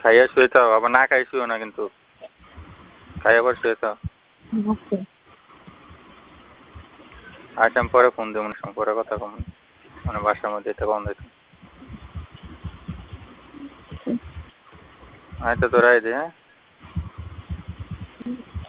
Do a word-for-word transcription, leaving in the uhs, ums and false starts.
খাইয়া শুয়ে থাও, আবার না খাই শুয়েও না কিন্তু। খাই আবার শুয়ে থাও। ওকে। আচ্ছা আমি পরে ফোন দেবো, সঙ্গে পরে কথা কম, মানে বাসার মধ্যে এটা বন্ধ হইতো। আচ্ছা তোরাই দে, হ্যাঁ।